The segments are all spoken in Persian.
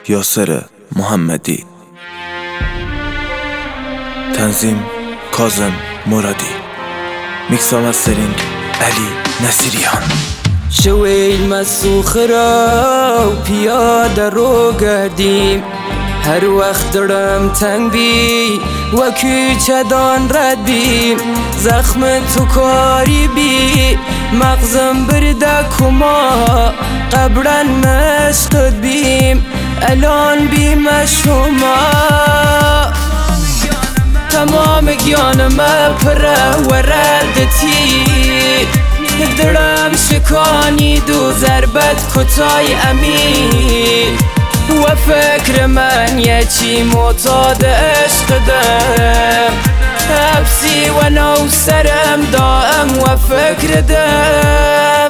یاسر محمدی. تنظیم کاظم مرادی. میکس و مسترینگ علی نصیریان. شویل مسوخ را و پیاده رو گردیم، هر وقت دلم تنگ بی و کوچه دان رد بیم، زخم تو کاری بی مغزم برده کما، قبلا مشقد بیم الان بیم شما، تمام گیانم پره و ردتی، دلم شکانید و ضربت کتای امین، و فکر من یه چی معتاد عشق دم، حبسی و نو سرم دائم و فکر دم.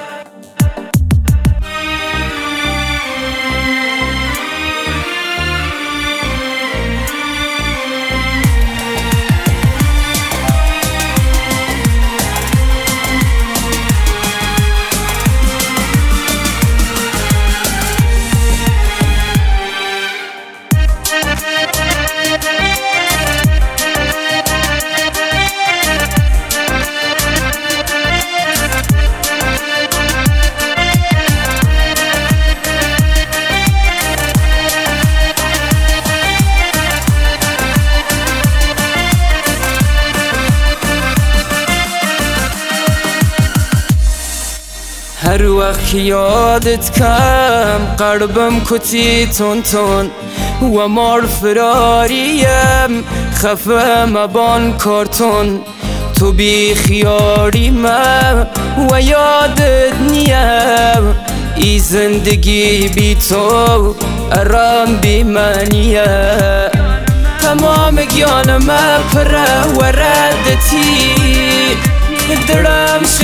هر وقت که یادت کم قلبم کتی تون تون، و مار فراریم خفه مبان کارتون، تو بی خیاری من و یادت نیم، ای زندگی بی تو ارام بی منیه، تمام گیانم پره و ردتی، دلم